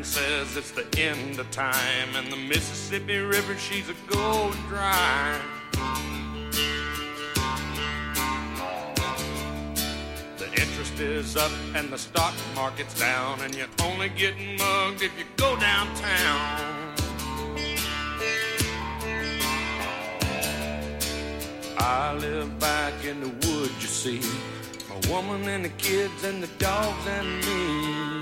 man says it's the end of time, and the Mississippi River, she's a going dry. The interest is up and the stock market's down, and you're only getting mugged if you go downtown. I live back in the woods, you see, my woman and the kids and the dogs and me.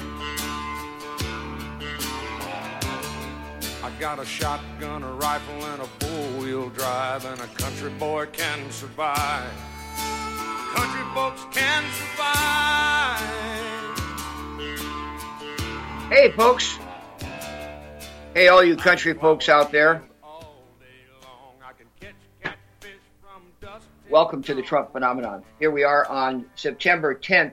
I got a shotgun, a rifle, and a four-wheel drive, and a country boy can survive. Country folks can survive. Hey, folks. Hey, all you country folks out there. Welcome to the Trump Phenomenon. Here we are on September 10th,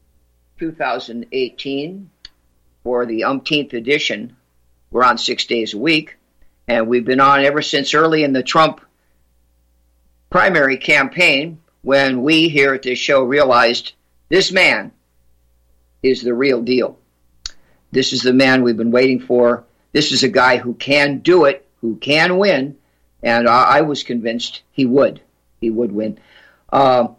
2018, for the umpteenth edition. We're on 6 days a week, and we've been on ever since early in the Trump primary campaign, when we here at this show realized this man is the real deal. This is the man we've been waiting for. This is a guy who can do it, who can win, and I was convinced he would. He would win. Another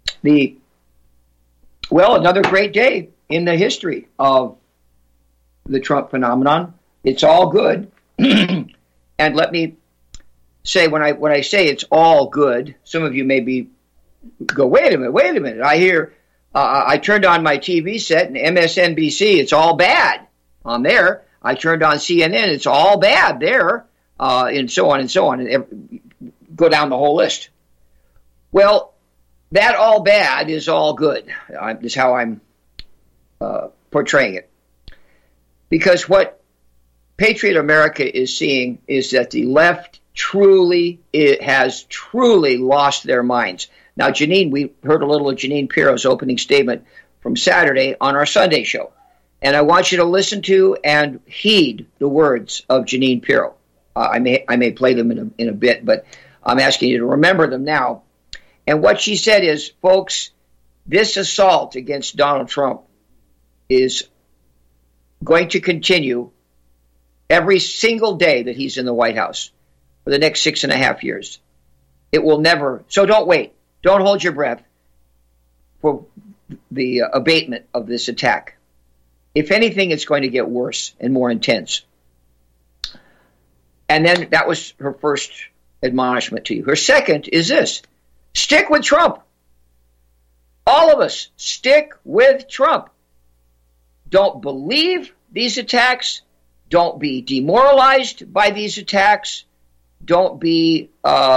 great day in the history of the Trump phenomenon. It's all good. And let me say, when I say it's all good, some of you may go, wait a minute. I hear, I turned on my TV set and MSNBC, it's all bad on there. I turned on CNN, it's all bad there, and so on and so on. And go down the whole list. Well, that all bad is all good, is how I'm portraying it. Because what Patriot America is seeing is that the left has truly lost their minds. Now, Jeanine, we heard a little of Jeanine Pirro's opening statement from Saturday on our Sunday show. And I want you to listen to and heed the words of Jeanine Pirro. I may play them in a bit, but I'm asking you to remember them now. And what she said is, folks, this assault against Donald Trump is going to continue every single day that he's in the White House for the next 6.5 years. It will never. So don't wait. Don't hold your breath for the abatement of this attack. If anything, it's going to get worse and more intense. And then that was her first admonishment to you. Her second is this. Stick with Trump. All of us, stick with Trump. Don't believe these attacks. Don't be demoralized by these attacks. Don't be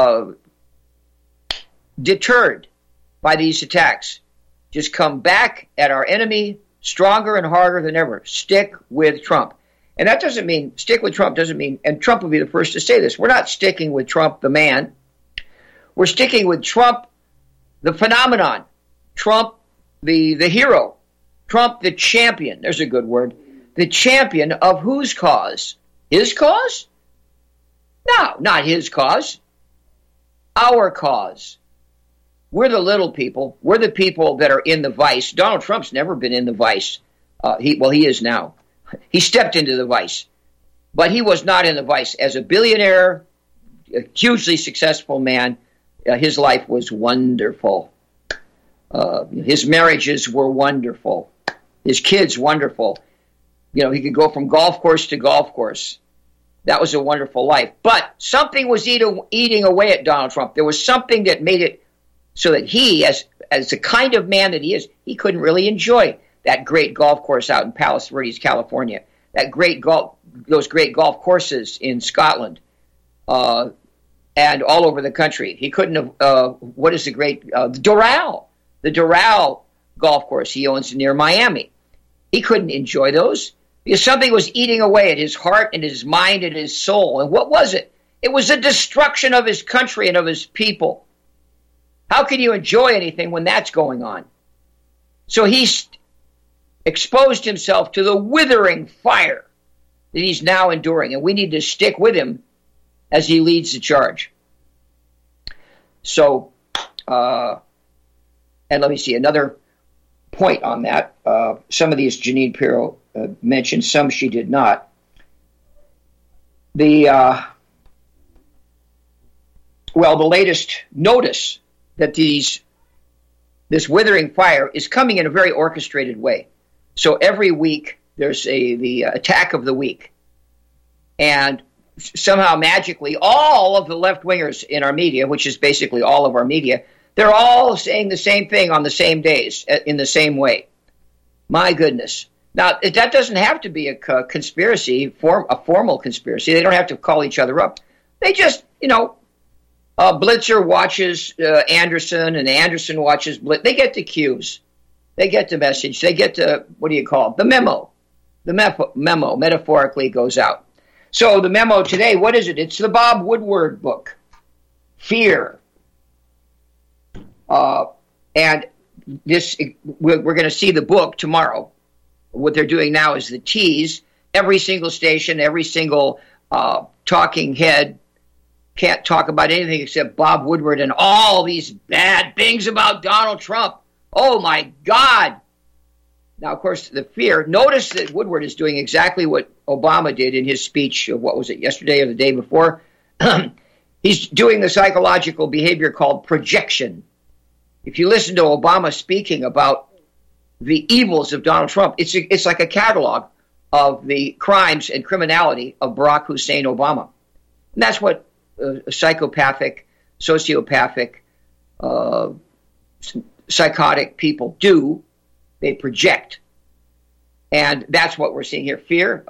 deterred by these attacks. Just come back at our enemy stronger and harder than ever. Stick with Trump. And that doesn't mean, stick with Trump doesn't mean, and Trump will be the first to say this, we're not sticking with Trump the man. We're sticking with Trump the phenomenon. Trump the hero. Trump the champion. There's a good word. The champion of whose cause? His cause? No, not his cause. Our cause. We're the little people. We're the people that are in the vice. Donald Trump's never been in the vice. He is now. He stepped into the vice. But he was not in the vice. As a billionaire, a hugely successful man, his life was wonderful. His marriages were wonderful. His kids, wonderful. You know, he could go from golf course to golf course. That was a wonderful life. But something was eating away at Donald Trump. There was something that made it so that he, as the kind of man that he is, he couldn't really enjoy that great golf course out in Palos Verdes, California. Those great golf courses in Scotland, and all over the country. He couldn't have. What is the Doral? The Doral golf course he owns near Miami. He couldn't enjoy those because something was eating away at his heart and his mind and his soul. And what was it? It was the destruction of his country and of his people. How can you enjoy anything when that's going on? So he exposed himself to the withering fire that he's now enduring, and we need to stick with him as he leads the charge. So, and let me see, another point on that. Some of these Jeanine Pirro mentioned, some she did not. The latest notice that this withering fire is coming in a very orchestrated way. So every week there's the attack of the week. And somehow magically all of the left-wingers in our media, which is basically all of our media, they're all saying the same thing on the same days in the same way. My goodness. Now, that doesn't have to be a conspiracy, a formal conspiracy. They don't have to call each other up. They just, Blitzer watches Anderson, and Anderson watches Blitzer. They get the cues. They get the message. They get the, the memo. The memo metaphorically goes out. So the memo today, what is it? It's the Bob Woodward book, Fear. And this, we're going to see the book tomorrow. What they're doing now is the tease. Every single station, every single talking head can't talk about anything except Bob Woodward and all these bad things about Donald Trump. Oh, my God. Now, of course, the fear. Notice that Woodward is doing exactly what Obama did in his speech, what was it, yesterday or the day before? He's doing the psychological behavior called projection. If you listen to Obama speaking about the evils of Donald Trump, it's like a catalog of the crimes and criminality of Barack Hussein Obama. And that's what psychopathic, sociopathic, psychotic people do. They project. And that's what we're seeing here. Fear.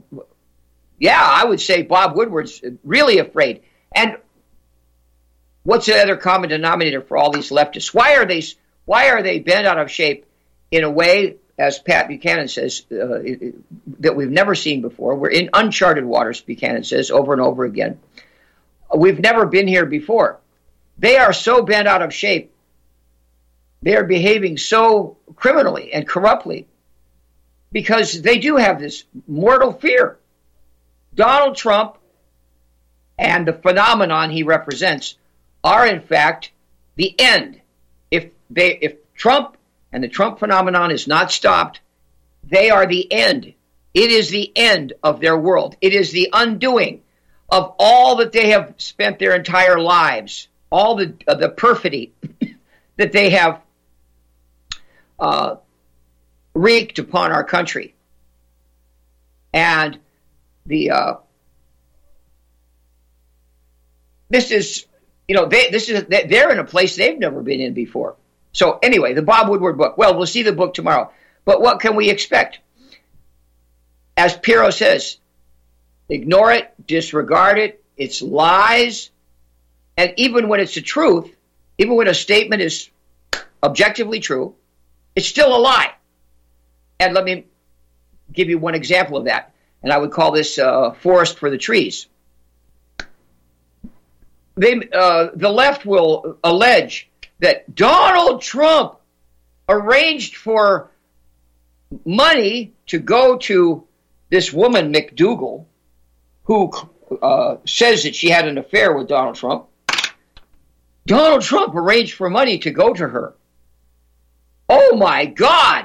I would say Bob Woodward's really afraid. And what's the other common denominator for all these leftists? Why are they bent out of shape in a way, as Pat Buchanan says, that we've never seen before? We're in uncharted waters, Buchanan says over and over again. We've never been here before. They are so bent out of shape. They are behaving so criminally and corruptly because they do have this mortal fear. Donald Trump and the phenomenon he represents are, in fact, the end. If Trump and the Trump phenomenon is not stopped, they are the end. It is the end of their world. It is the undoing of all that they have spent their entire lives, all the perfidy that they have wreaked upon our country. And they're in a place they've never been in before. So anyway, the Bob Woodward book. Well, we'll see the book tomorrow. But what can we expect? As Pirro says, ignore it, disregard it, it's lies. And even when it's the truth, even when a statement is objectively true, it's still a lie. And let me give you one example of that. And I would call this forest for the trees. The left will allege that Donald Trump arranged for money to go to this woman, McDougal, who says that she had an affair with Donald Trump. Donald Trump arranged for money to go to her. Oh, my God.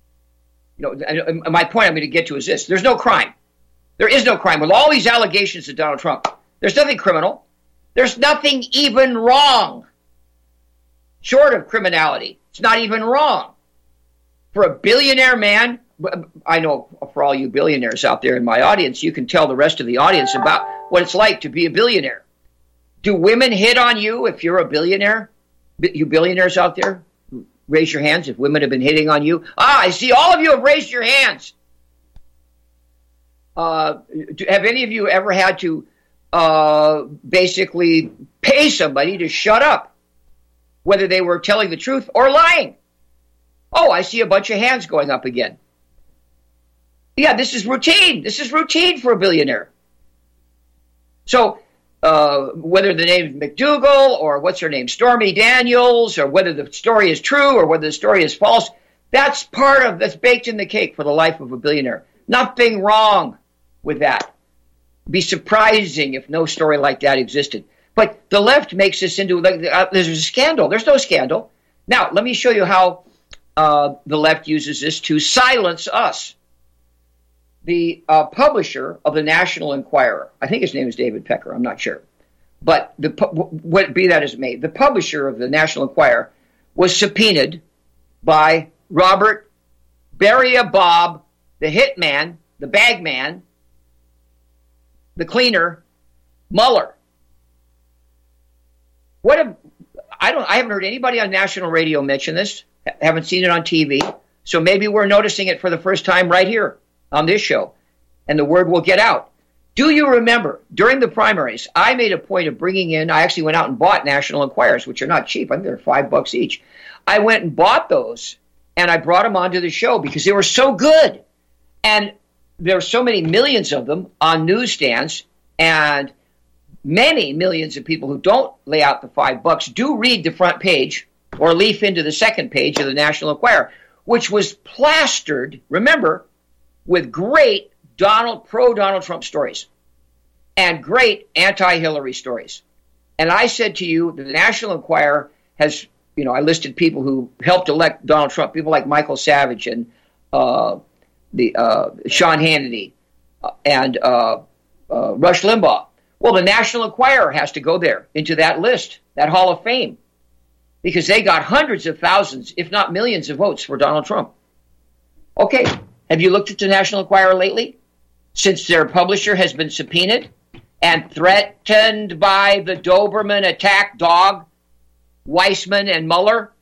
My point I'm going to get to is this. There's no crime. There is no crime. With all these allegations of Donald Trump, there's nothing criminal. There's nothing even wrong. Short of criminality. It's not even wrong. For a billionaire man, I know for all you billionaires out there in my audience, you can tell the rest of the audience about what it's like to be a billionaire. Do women hit on you if you're a billionaire? You billionaires out there, raise your hands if women have been hitting on you. I see all of you have raised your hands. Have any of you ever had to basically pay somebody to shut up, whether they were telling the truth or lying? Oh, I see a bunch of hands going up again. Yeah, this is routine. This is routine for a billionaire. So whether the name is McDougal or what's her name, Stormy Daniels, or whether the story is true or whether the story is false, that's baked in the cake for the life of a billionaire. Nothing wrong with that. It'd be surprising if no story like that existed. But the left makes this into there's a scandal. There's no scandal. Now, let me show you how the left uses this to silence us. the publisher of the National Enquirer, I think his name is David Pecker, I'm not sure, but what be that as it may, the publisher of the National Enquirer was subpoenaed by Robert Beria Bob, the hitman, the bagman, the cleaner, Mueller. I haven't heard anybody on national radio mention this, haven't seen it on TV, so maybe we're noticing it for the first time right here on this show, and the word will get out. Do you remember, during the primaries, I made a point of bringing in, I actually went out and bought National Enquirers, which are not cheap. I think they're $5 each. I went and bought those, and I brought them onto the show because they were so good. And there are so many millions of them on newsstands, and many millions of people who don't lay out the $5 do read the front page or leaf into the second page of the National Enquirer, which was plastered, remember, with great pro-Donald Trump stories and great anti-Hillary stories. And I said to you, the National Enquirer has, I listed people who helped elect Donald Trump, people like Michael Savage and Sean Hannity and Rush Limbaugh. Well, the National Enquirer has to go there into that list, that Hall of Fame, because they got hundreds of thousands, if not millions of votes for Donald Trump. Okay. Have you looked at the National Enquirer lately? Since their publisher has been subpoenaed and threatened by the Doberman attack dog, Weissman and Mueller?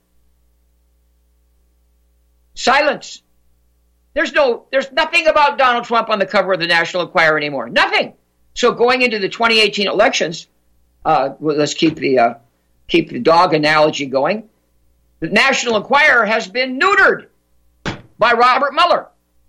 Silence. There's nothing about Donald Trump on the cover of the National Enquirer anymore. Nothing. So going into the 2018 elections, let's keep the dog analogy going. The National Enquirer has been neutered by Robert Mueller.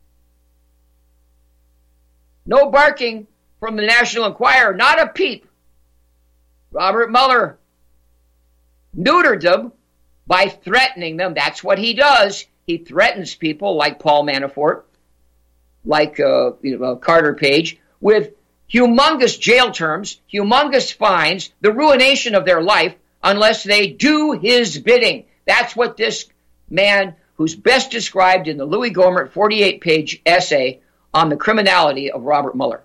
No barking from the National Enquirer, not a peep. Robert Mueller neutered them by threatening them. That's what he does. He threatens people like Paul Manafort, like Carter Page, with humongous jail terms, humongous fines, the ruination of their life unless they do his bidding. That's what this man, who's best described in the Louis Gohmert 48-page essay on the criminality of Robert Mueller.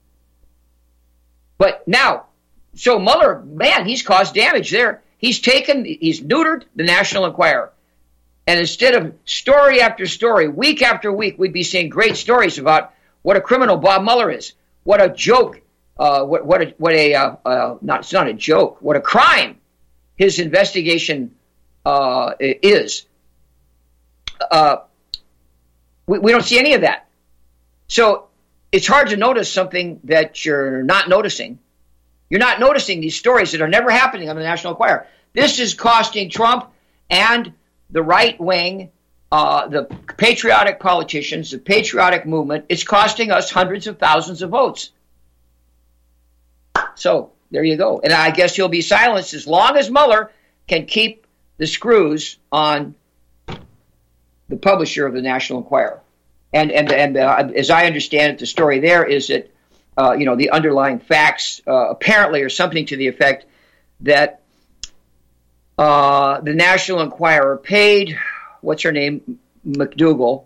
But now, so Mueller, man, he's caused damage there. He's neutered the National Enquirer. And instead of story after story, week after week, we'd be seeing great stories about what a criminal Bob Mueller is, what a joke, it's not a joke, what a crime his investigation is. We don't see any of that. So it's hard to notice something that you're not noticing. You're not noticing these stories that are never happening on the National Enquirer. This is costing Trump and the right wing, the patriotic politicians, the patriotic movement. It's costing us hundreds of thousands of votes. So there you go. And I guess he'll be silenced as long as Mueller can keep the screws on the publisher of the National Enquirer. And as I understand it, the story there is that, the underlying facts apparently are something to the effect that the National Enquirer paid, what's her name, McDougal,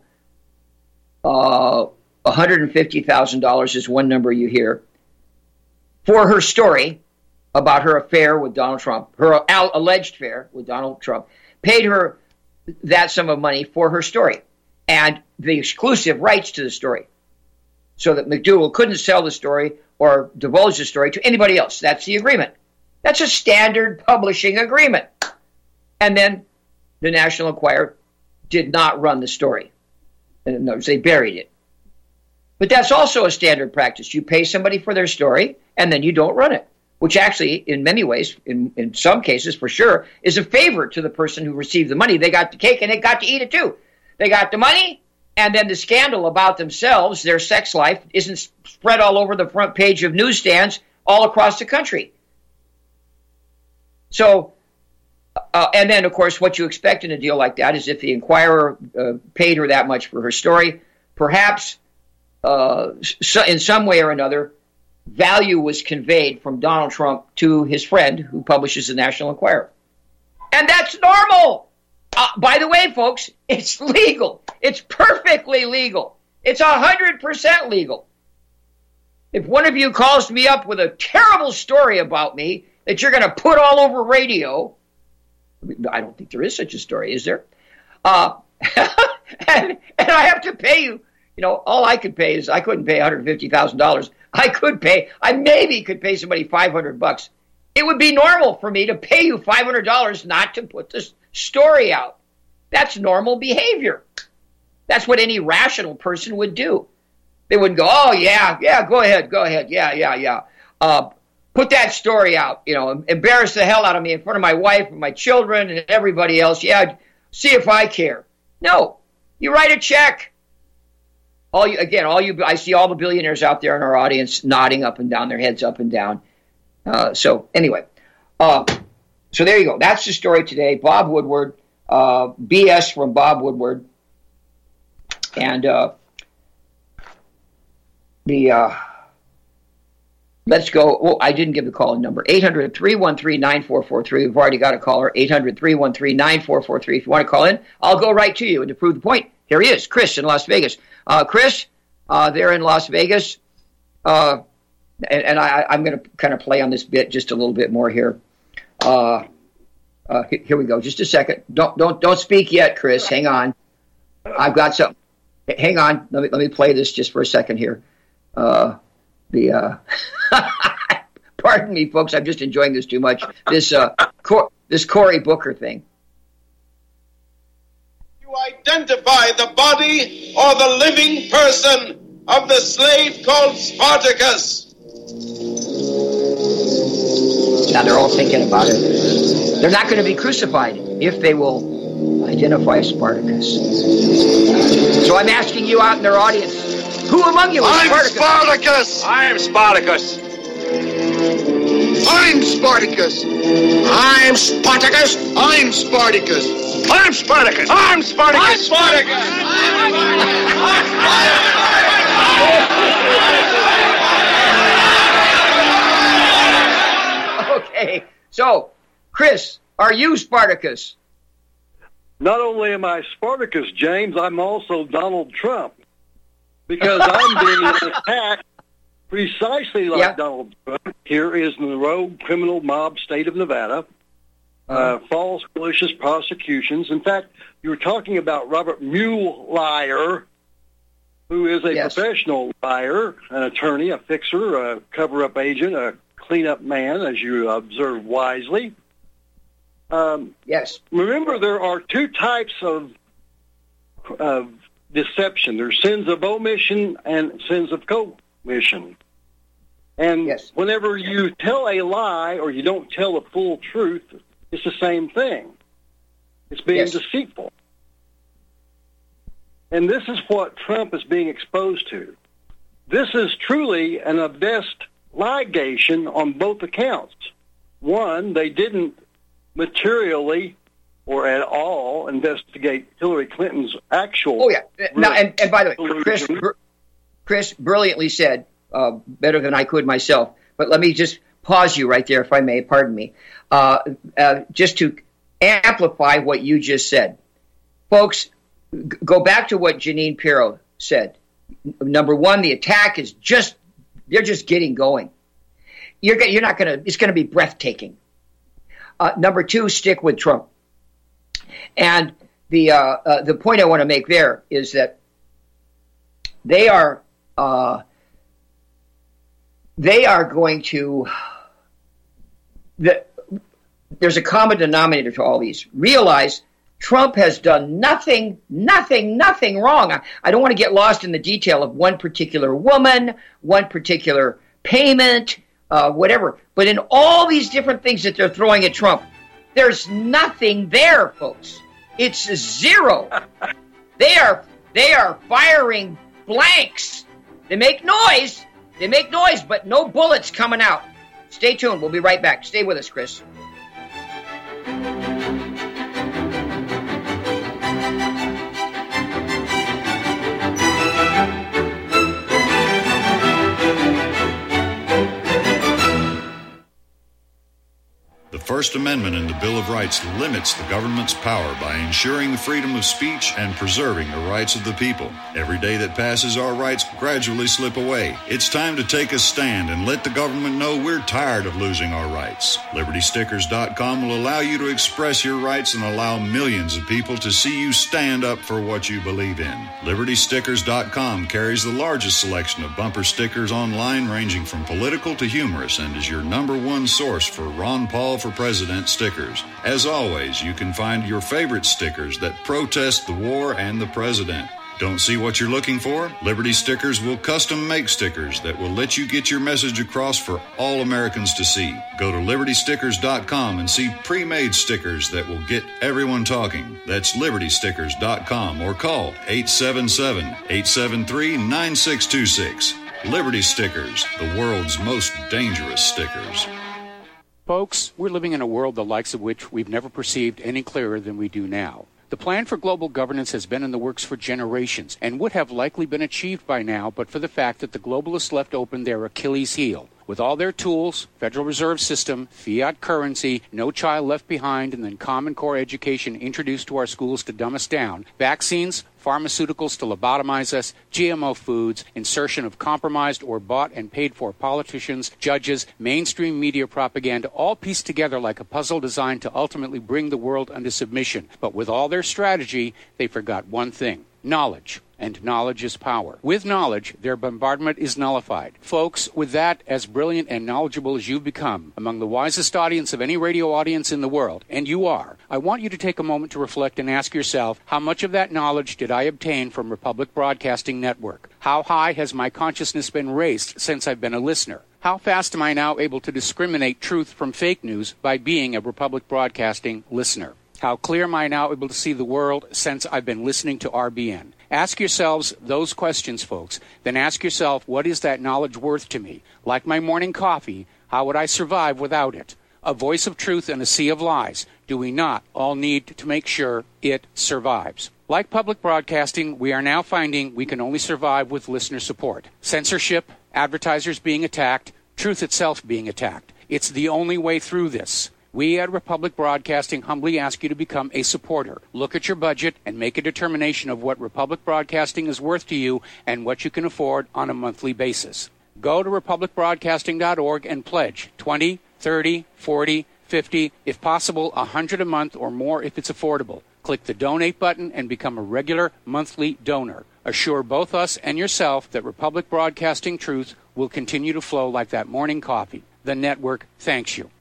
$150,000 is one number you hear, for her story about her affair with Donald Trump, her alleged affair with Donald Trump, paid her that sum of money for her story and the exclusive rights to the story, so that McDougal couldn't sell the story or divulge the story to anybody else. That's the agreement. That's a standard publishing agreement. And then the National Enquirer did not run the story. In other words, they buried it. But that's also a standard practice. You pay somebody for their story, and then you don't run it, which actually, in many ways, in some cases for sure, is a favor to the person who received the money. They got the cake, and they got to eat it too. They got the money, and then the scandal about themselves, their sex life, isn't spread all over the front page of newsstands all across the country. So, and then, of course, what you expect in a deal like that is if the Enquirer paid her that much for her story, perhaps in some way or another, value was conveyed from Donald Trump to his friend who publishes the National Enquirer. And that's normal. By the way, folks, it's legal. It's perfectly legal. It's 100% legal. If one of you calls me up with a terrible story about me that you're going to put all over radio, I don't think there is such a story, is there? And I have to pay you. All I could pay is I couldn't pay $150,000. I maybe could pay somebody $500. It would be normal for me to pay you $500 not to put this story out. That's normal behavior. That's what any rational person would do. They wouldn't go, oh, yeah, go ahead, yeah. Put that story out, embarrass the hell out of me in front of my wife and my children and everybody else. Yeah, see if I care. No, you write a check. I see all the billionaires out there in our audience nodding up and down, their heads up and down. So anyway, so there you go. That's the story today. Bob Woodward, BS from Bob Woodward. And let's go. Oh, I didn't give the call-in number. 800-313-9443. We've already got a caller. 800-313-9443. If you want to call in, I'll go right to you. And to prove the point, here he is, Chris in Las Vegas. Chris, there in Las Vegas. I'm going to kind of play on this bit just a little bit more here. Here we go. Just a second. Don't speak yet, Chris. Hang on. I've got something. Hang on. Let me play this just for a second here. Pardon me, folks. I'm just enjoying this too much. This Cory Booker thing. You identify the body or the living person of the slave called Spartacus. Now they're all thinking about it. They're not going to be crucified if they will identify Spartacus. So I'm asking you out in their audience, who among you is Spartacus? I'm Spartacus. I'm Spartacus. I'm Spartacus. I'm Spartacus. I'm Spartacus. I'm Spartacus. I'm Spartacus. Okay, so Chris, are you Spartacus? Not only am I Spartacus, James, I'm also Donald Trump. Because I'm being attacked precisely like Donald Trump. Here is the rogue criminal mob state of Nevada. False, malicious prosecutions. In fact, you were talking about Robert Mueller, who is a professional liar, an attorney, a fixer, a cover-up agent, a clean-up man, as you observed wisely. Yes. Remember, there are two types of deception. There's sins of omission and sins of commission. And whenever you tell a lie or you don't tell the full truth, it's the same thing. It's being deceitful. And this is what Trump is being exposed to. This is truly an investigation on both accounts. One, they didn't materially or at all investigate Hillary Clinton's actual... Oh, yeah. Now, and by the way, Chris brilliantly said, better than I could myself, but let me just pause you right there, if I may, pardon me, just to amplify what you just said. Folks, go back to what Jeanine Pirro said. Number one, the attack is they're just getting going. You're not going to, it's going to be breathtaking. Number two, stick with Trump. And the point I want to make there is that they are going to, there's a common denominator to all these. Realize Trump has done nothing wrong. I don't want to get lost in the detail of one particular woman, one particular payment, whatever. But in all these different things that they're throwing at Trump, there's nothing there, folks. It's zero. They are firing blanks. They make noise, but no bullets coming out. Stay tuned. We'll be right back. Stay with us, Chris. The first First Amendment in the Bill of Rights limits the government's power by ensuring the freedom of speech and preserving the rights of the people. Every day that passes, our rights gradually slip away. It's time to take a stand and let the government know we're tired of losing our rights. LibertyStickers.com will allow you to express your rights and allow millions of people to see you stand up for what you believe in. LibertyStickers.com carries the largest selection of bumper stickers online, ranging from political to humorous, and is your #1 source for Ron Paul for President stickers. As always, you can find your favorite stickers that protest the war and the president. Don't see what you're looking for? Liberty Stickers will custom make stickers that will let you get your message across for all Americans to see. Go to LibertyStickers.com and see pre-made stickers that will get everyone talking. That's LibertyStickers.com or call 877-873-9626. Liberty Stickers, the world's most dangerous stickers. Folks, we're living in a world the likes of which we've never perceived any clearer than we do now. The plan for global governance has been in the works for generations and would have likely been achieved by now but for the fact that the globalists left open their Achilles heel. With all their tools, Federal Reserve System, fiat currency, no child left behind, and then Common Core education introduced to our schools to dumb us down, vaccines, pharmaceuticals to lobotomize us, GMO foods, insertion of compromised or bought and paid for politicians, judges, mainstream media propaganda, all pieced together like a puzzle designed to ultimately bring the world under submission. But with all their strategy, they forgot one thing: knowledge. And knowledge is power. With knowledge, their bombardment is nullified. Folks, with that, as brilliant and knowledgeable as you've become, among the wisest audience of any radio audience in the world, and you are, I want you to take a moment to reflect and ask yourself, how much of that knowledge did I obtain from Republic Broadcasting Network? How high has my consciousness been raised since I've been a listener? How fast am I now able to discriminate truth from fake news by being a Republic Broadcasting listener? How clear am I now able to see the world since I've been listening to RBN? Ask yourselves those questions, folks. Then ask yourself, what is that knowledge worth to me? Like my morning coffee, how would I survive without it? A voice of truth in a sea of lies. Do we not all need to make sure it survives? Like public broadcasting, we are now finding we can only survive with listener support. Censorship, advertisers being attacked, truth itself being attacked. It's the only way through this. We at Republic Broadcasting humbly ask you to become a supporter. Look at your budget and make a determination of what Republic Broadcasting is worth to you and what you can afford on a monthly basis. Go to republicbroadcasting.org and pledge $20, $30, $40, $50, if possible, $100 a month or more if it's affordable. Click the donate button and become a regular monthly donor. Assure both us and yourself that Republic Broadcasting truth will continue to flow like that morning coffee. The network thanks you.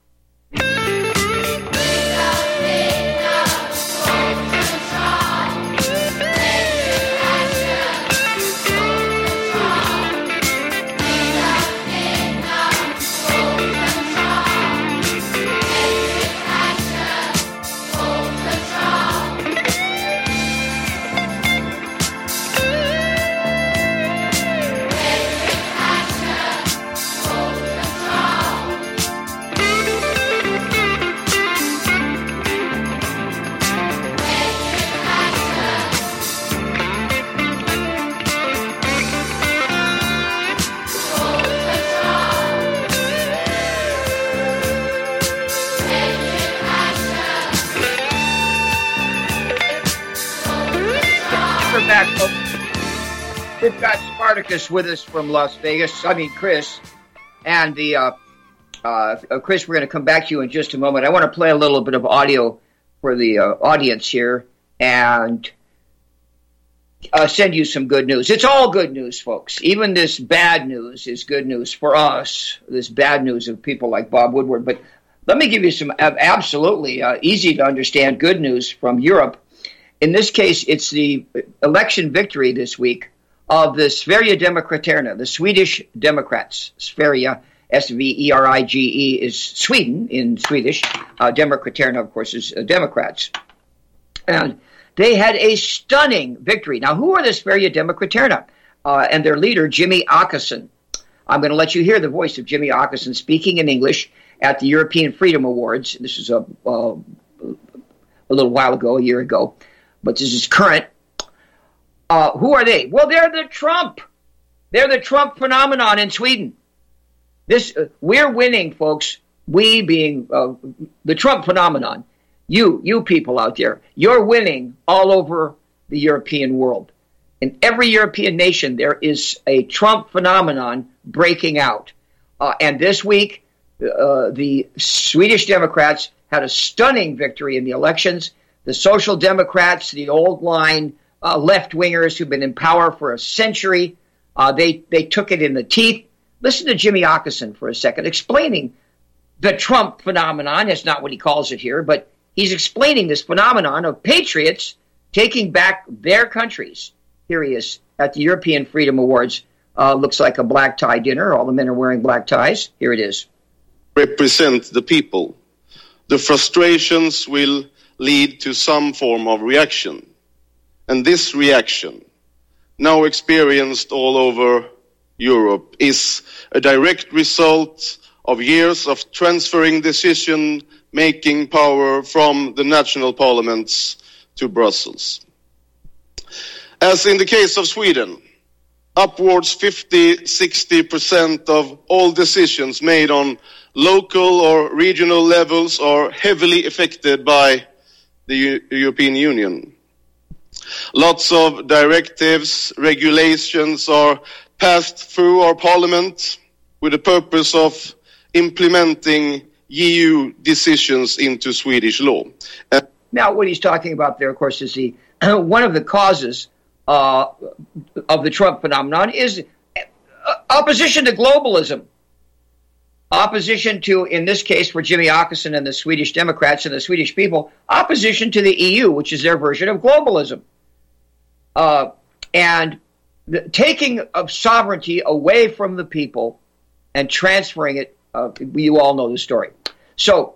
We've got Spartacus with us from Las Vegas. Chris. And Chris, we're going to come back to you in just a moment. I want to play a little bit of audio for the audience here and send you some good news. It's all good news, folks. Even this bad news is good news for us, this bad news of people like Bob Woodward. But let me give you some absolutely easy to understand good news from Europe. In this case, it's the election victory this week of the Sverige Demokraterna, the Swedish Democrats. Sverige, S-V-E-R-I-G-E, is Sweden in Swedish. Demokraterna, of course, is Democrats. And they had a stunning victory. Now, who are the Sverige Demokraterna? And their leader, Jimmy Åkesson. I'm going to let you hear the voice of Jimmy Åkesson speaking in English at the European Freedom Awards. This is a little while ago, a year ago. But this is current. Who are they? Well, they're the Trump. They're the Trump phenomenon in Sweden. We're winning, folks. we being the Trump phenomenon, you people out there, you're winning all over the European world. In every European nation, there is a Trump phenomenon breaking out. And this week, the Swedish Democrats had a stunning victory in the elections. The Social Democrats, the old line left-wingers who've been in power for a century, they took it in the teeth. Listen to Jimmy Åkesson for a second, explaining the Trump phenomenon. That's not what he calls it here, but he's explaining this phenomenon of patriots taking back their countries. Here he is at the European Freedom Awards. Looks like a black tie dinner. All the men are wearing black ties. Here it is. Represent the people. The frustrations will lead to some form of reaction. And this reaction, now experienced all over Europe, is a direct result of years of transferring decision-making power from the national parliaments to Brussels. As in the case of Sweden, upwards 50-60% of all decisions made on local or regional levels are heavily affected by the European Union. Lots of directives, regulations are passed through our parliament with the purpose of implementing EU decisions into Swedish law. Now, what he's talking about there, of course, is one of the causes of the Trump phenomenon is opposition to globalism. Opposition to, in this case, for Jimmy Åkesson and the Swedish Democrats and the Swedish people, opposition to the EU, which is their version of globalism. And the taking of sovereignty away from the people and transferring it, you all know the story. So,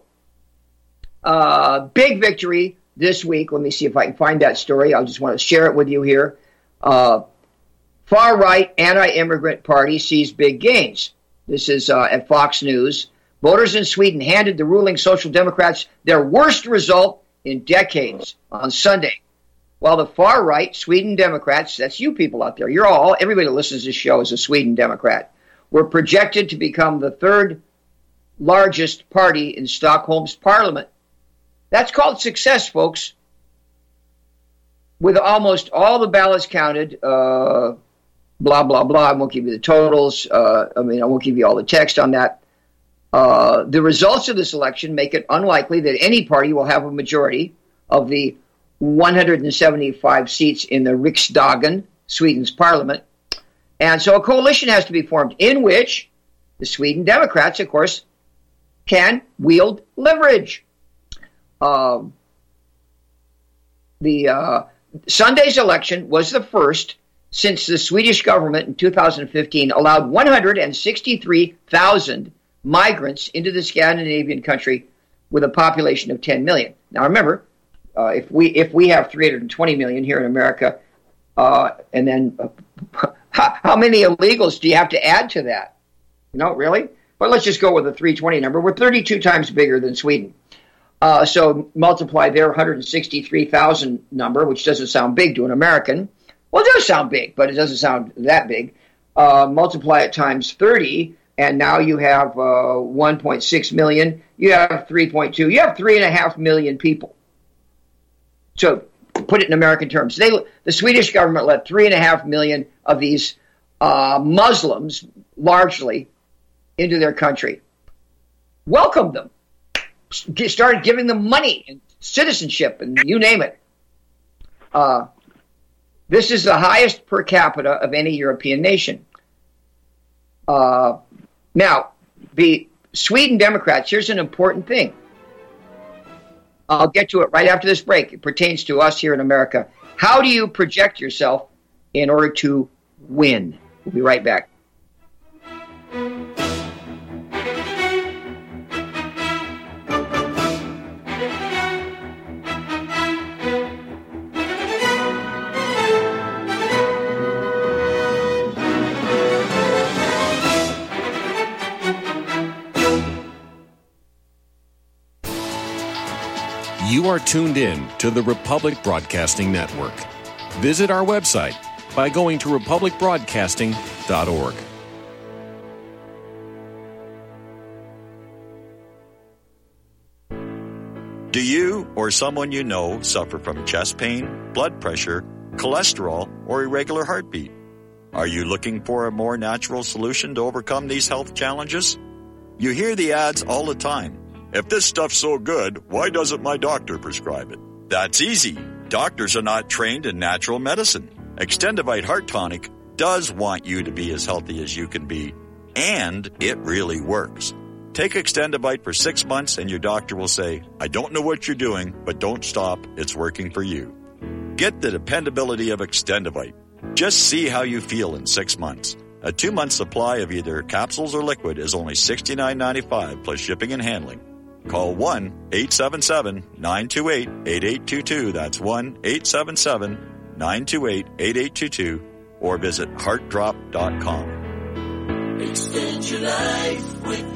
big victory this week. Let me see if I can find that story. I just want to share it with you here. Far-right anti-immigrant party sees big gains. This is at Fox News. Voters in Sweden handed the ruling Social Democrats their worst result in decades on Sunday. While the far-right Sweden Democrats, that's you people out there, everybody that listens to this show is a Sweden Democrat, were projected to become the third largest party in Stockholm's parliament. That's called success, folks. With almost all the ballots counted, blah, blah, blah. I won't give you the totals. I won't give you all the text on that. The results of this election make it unlikely that any party will have a majority of the 175 seats in the Riksdagen, Sweden's parliament. And so a coalition has to be formed in which the Sweden Democrats, of course, can wield leverage. Sunday's election was the first since the Swedish government in 2015 allowed 163,000 migrants into the Scandinavian country with a population of 10 million. Now remember, if we have 320 million here in America, and then how many illegals do you have to add to that? Really? But let's just go with the 320 number. We're 32 times bigger than Sweden. So multiply their 163,000 number, which doesn't sound big to an American. Well, it does sound big, but it doesn't sound that big. Multiply it times 30, and now you have 1.6 million. You have 3.2. You have 3.5 million people. So put it in American terms. The Swedish government let 3.5 million of these Muslims, largely, into their country. Welcomed them. Started giving them money and citizenship and you name it. This is the highest per capita of any European nation. Now, the Sweden Democrats, here's an important thing. I'll get to it right after this break. It pertains to us here in America. How do you project yourself in order to win? We'll be right back. You are tuned in to the Republic Broadcasting Network. Visit our website by going to republicbroadcasting.org. or someone you know suffer from chest pain, blood pressure, cholesterol, or irregular heartbeat? Are you looking for a more natural solution to overcome these health challenges? You hear the ads all the time. If this stuff's so good, why doesn't my doctor prescribe it? That's easy. Doctors are not trained in natural medicine. Extendivite Heart Tonic does want you to be as healthy as you can be, and it really works. Take Extendivite for 6 months and your doctor will say, I don't know what you're doing, but don't stop. It's working for you. Get the dependability of Extendivite. Just see how you feel in 6 months. A 2-month supply of either capsules or liquid is only $69.95 plus shipping and handling. Call 1-877-928-8822. That's 1-877-928-8822. Or visit heartdrop.com. Extend your life with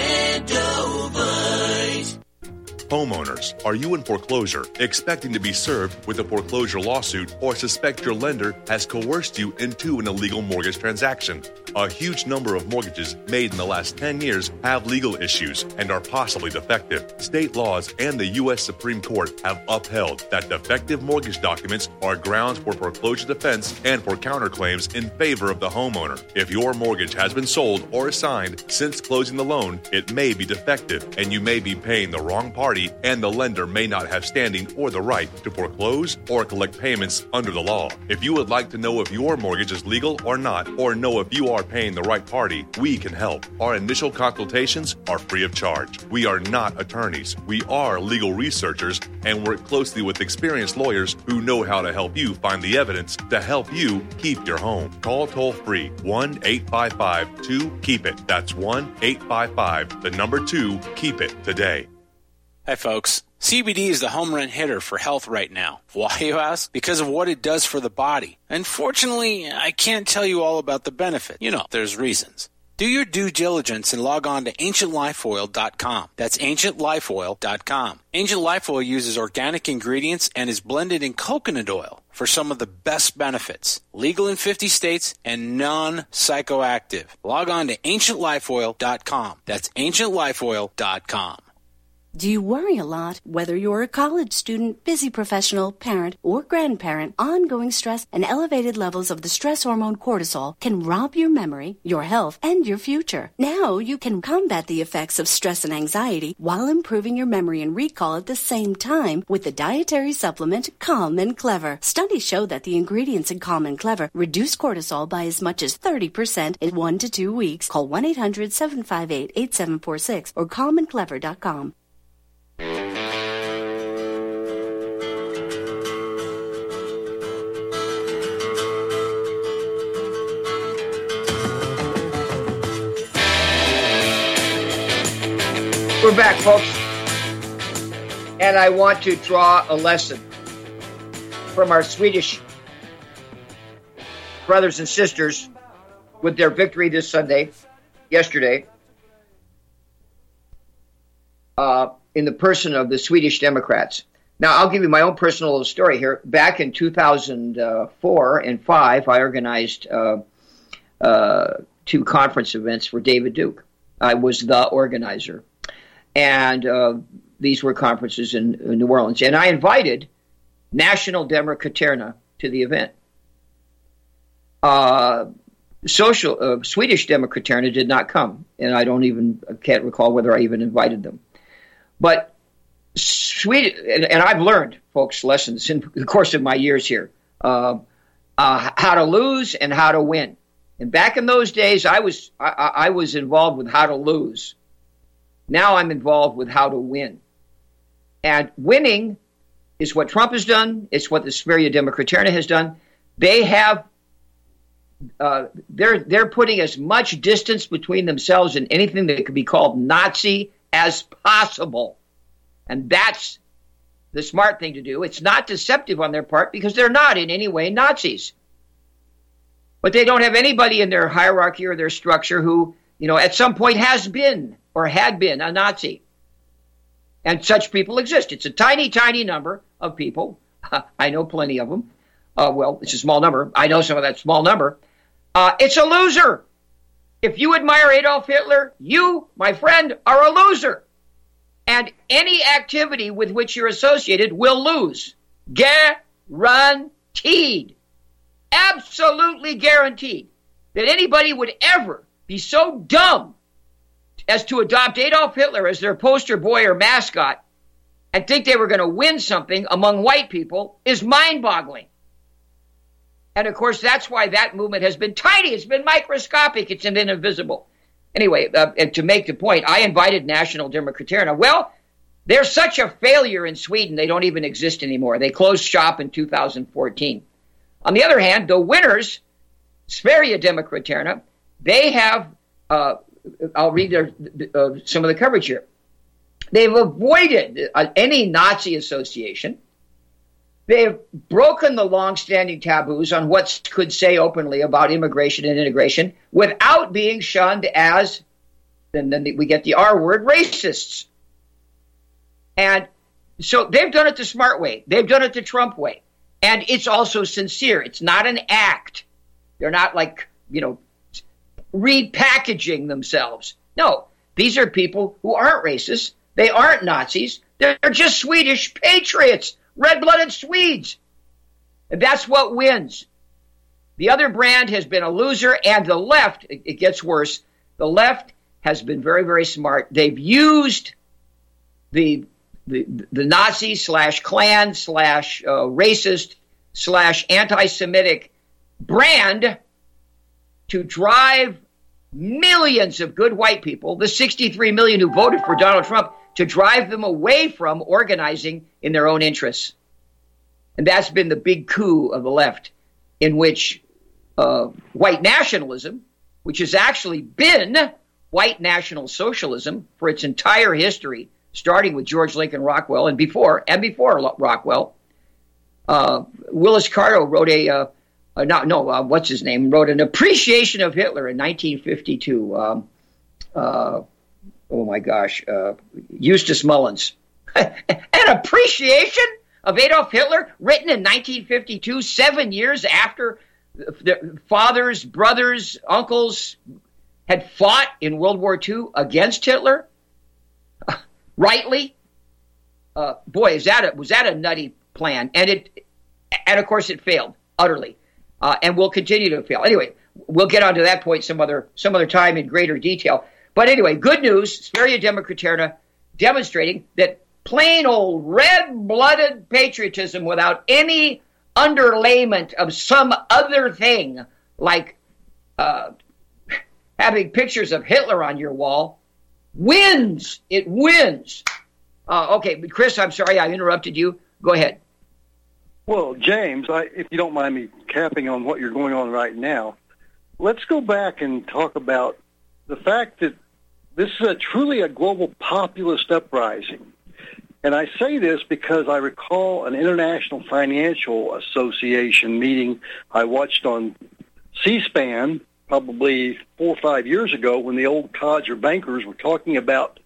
Extendovite. Homeowners, are you in foreclosure, expecting to be served with a foreclosure lawsuit, or suspect your lender has coerced you into an illegal mortgage transaction? A huge number of mortgages made in the last 10 years have legal issues and are possibly defective. State laws and the U.S. Supreme Court have upheld that defective mortgage documents are grounds for foreclosure defense and for counterclaims in favor of the homeowner. If your mortgage has been sold or assigned since closing the loan, it may be defective and you may be paying the wrong party, and the lender may not have standing or the right to foreclose or collect payments under the law. If you would like to know if your mortgage is legal or not, or know if you are paying the right party, we can help. Our initial consultations are free of charge. We are not attorneys. We are legal researchers and work closely with experienced lawyers who know how to help you find the evidence to help you keep your home. Call toll-free 1-855-2-KEEP-IT. That's 1-855-2-KEEP-IT today. Hi, folks. CBD is the home run hitter for health right now. Why, you ask? Because of what it does for the body. Unfortunately, I can't tell you all about the benefit. You know, there's reasons. Do your due diligence and log on to AncientLifeOil.com. That's AncientLifeOil.com. Ancient Life Oil uses organic ingredients and is blended in coconut oil for some of the best benefits. Legal in 50 states and non-psychoactive. Log on to AncientLifeOil.com. That's AncientLifeOil.com. Do you worry a lot? Whether you're a college student, busy professional, parent, or grandparent, ongoing stress and elevated levels of the stress hormone cortisol can rob your memory, your health, and your future. Now you can combat the effects of stress and anxiety while improving your memory and recall at the same time with the dietary supplement Calm and Clever. Studies show that the ingredients in Calm and Clever reduce cortisol by as much as 30% in 1 to 2 weeks. Call 1-800-758-8746 or calmandclever.com. We're back, folks, and I want to draw a lesson from our Swedish brothers and sisters with their victory this Sunday, yesterday, in the person of the Swedish Democrats. Now, I'll give you my own personal little story here. Back in 2004 and 5, I organized 2 conference events for David Duke. I was the organizer. And these were conferences in New Orleans. And I invited National Democraterna to the event. Swedish Democraterna did not come. And I can't recall whether I even invited them. But Sweden, and I've learned, folks, lessons in the course of my years here, how to lose and how to win. And back in those days, I was involved with how to lose. Now I'm involved with how to win. And winning is what Trump has done. It's what the Sverige Democraterna has done. They have, they're putting as much distance between themselves and anything that could be called Nazi as possible. And that's the smart thing to do. It's not deceptive on their part because they're not in any way Nazis. But they don't have anybody in their hierarchy or their structure who, at some point has been or had been a Nazi. And such people exist. It's a tiny, tiny number of people. I know plenty of them. Well, it's a small number. I know some of that small number. It's a loser. If you admire Adolf Hitler, you, my friend, are a loser. And any activity with which you're associated will lose. Guaranteed. Absolutely guaranteed. That anybody would ever be so dumb as to adopt Adolf Hitler as their poster boy or mascot and think they were going to win something among white people is mind-boggling. And, of course, that's why that movement has been tiny. It's been microscopic. It's been invisible. Anyway, and to make the point, I invited National Demokraterna. Well, they're such a failure in Sweden, they don't even exist anymore. They closed shop in 2014. On the other hand, the winners, Sverige Demokraterna, they have, I'll read some of the coverage here. They've avoided any Nazi association. They've broken the long-standing taboos on what could say openly about immigration and integration without being shunned as, and then we get the R word, racists. And so they've done it the smart way. They've done it the Trump way. And it's also sincere. It's not an act. They're not like, repackaging themselves. No, these are people who aren't racist. They aren't Nazis. They're just Swedish patriots. Red-blooded Swedes. And that's what wins. The other brand has been a loser, and the left, it gets worse, the left has been very, very smart. They've used the Nazi / Klan / racist / anti-Semitic brand to drive millions of good white people, the 63 million who voted for Donald Trump, to drive them away from organizing in their own interests. And that's been the big coup of the left, in which white nationalism, which has actually been white national socialism for its entire history, starting with George Lincoln Rockwell and before Rockwell. Willis Carto wrote wrote an appreciation of Hitler in 1952. Oh my gosh, Eustace Mullins. An appreciation of Adolf Hitler written in 1952, 7 years after their fathers, brothers, uncles had fought in World War II against Hitler? Rightly? Boy, was that a nutty plan. And of course it failed utterly. And will continue to fail. Anyway, we'll get onto that point some other time in greater detail. But anyway, good news, Sverige Demokraterna demonstrating that plain old red-blooded patriotism without any underlayment of some other thing, like having pictures of Hitler on your wall, wins. It wins. Okay, Chris, I'm sorry I interrupted you. Go ahead. Well, James, if you don't mind me capping on what you're going on right now, let's go back and talk about the fact that this is truly a global populist uprising. And I say this because I recall an International Financial Association meeting I watched on C-SPAN probably 4 or 5 years ago when the old codger bankers were talking about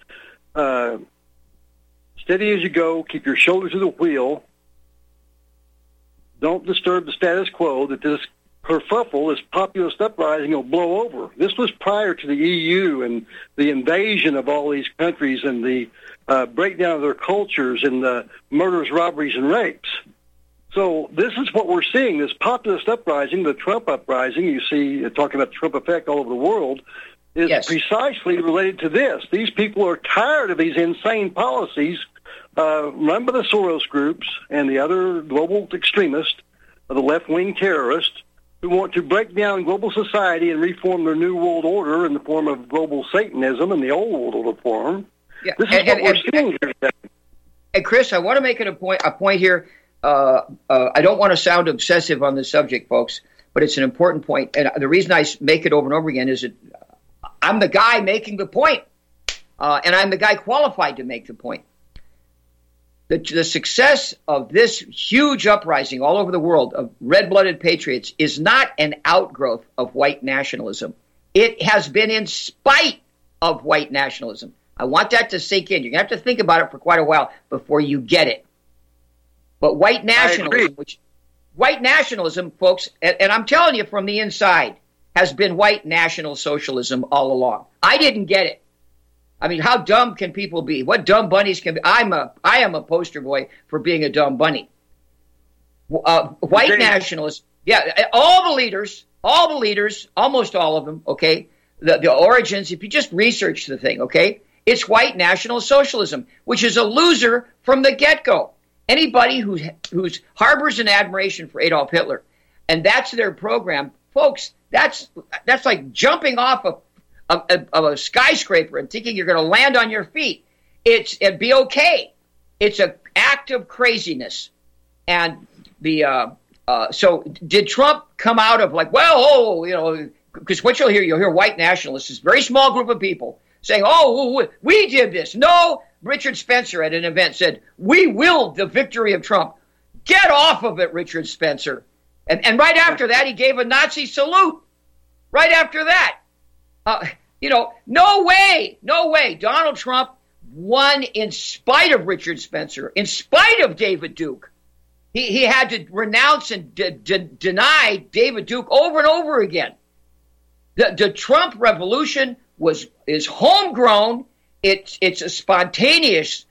steady as you go, keep your shoulder to the wheel, don't disturb the status quo, that this kerfuffle, this populist uprising will blow over. This was prior to the EU and the invasion of all these countries and the breakdown of their cultures and the murders, robberies, and rapes. So this is what we're seeing, this populist uprising, the Trump uprising, you see talking about the Trump effect all over the world, is precisely related to this. These people are tired of these insane policies run by the Soros groups and the other global extremists, the left-wing terrorists, who want to break down global society and reform their new world order in the form of global Satanism and the old world order form. Yeah. This is what we're seeing here today. And Chris, I want to make it a point here. I don't want to sound obsessive on this subject, folks, but it's an important point. And the reason I make it over and over again is that I'm the guy making the point, and I'm the guy qualified to make the point. The success of this huge uprising all over the world of red-blooded patriots is not an outgrowth of white nationalism. It has been in spite of white nationalism. I want that to sink in. You're going to have to think about it for quite a while before you get it. But white nationalism, folks, and I'm telling you from the inside, has been white national socialism all along. I didn't get it. I mean, how dumb can people be? What dumb bunnies can be? I am a poster boy for being a dumb bunny. White nationalists, all the leaders, almost all of them, okay, the origins, if you just research the thing, okay, it's white national socialism, which is a loser from the get-go. Anybody who's harbors an admiration for Adolf Hitler, and that's their program, folks, that's like jumping off of a skyscraper and thinking you're going to land on your feet. It'd be okay. It's an act of craziness. And so did Trump come out of like, because what you'll hear white nationalists, this very small group of people saying, we did this. No, Richard Spencer at an event said, we willed the victory of Trump. Get off of it, Richard Spencer. And right after that, he gave a Nazi salute. Right after that. No way. Donald Trump won in spite of Richard Spencer, in spite of David Duke. He had to renounce and deny David Duke over and over again. The Trump revolution is homegrown. It's a spontaneous